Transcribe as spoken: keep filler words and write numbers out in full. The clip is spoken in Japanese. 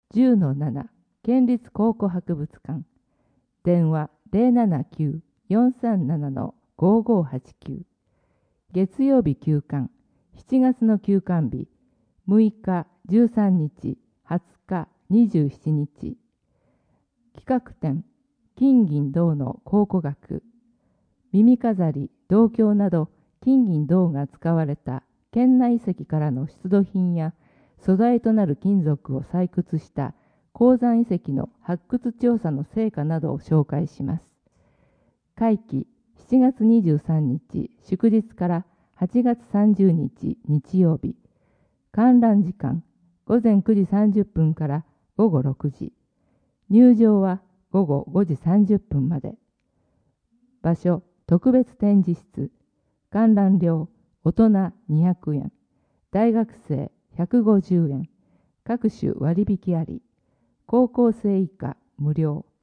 じゅうのなな 県立考古博物館。電話 ゼロななきゅう よんさんなな ごごはちきゅう。月曜日休館。しちがつの休館日。むいか、じゅうさんにち、はつか、にじゅうしちにち。企画展、金銀銅の考古学。耳飾り、銅鏡など金銀銅が使われた県内遺跡からの出土品や素材となる金属を採掘した鉱山遺跡の発掘調査の成果などを紹介します。会期しちがつにじゅうさんにち祝日からはちがつさんじゅうにち日曜日。観覧時間ごぜんくじさんじゅっぷんからごごろくじ。入場はごごごじさんじゅっぷんまで。場所特別展示室。観覧料大人にひゃくえん。大学生ひゃくごじゅうえん。各種割引あり。高校生以下無料。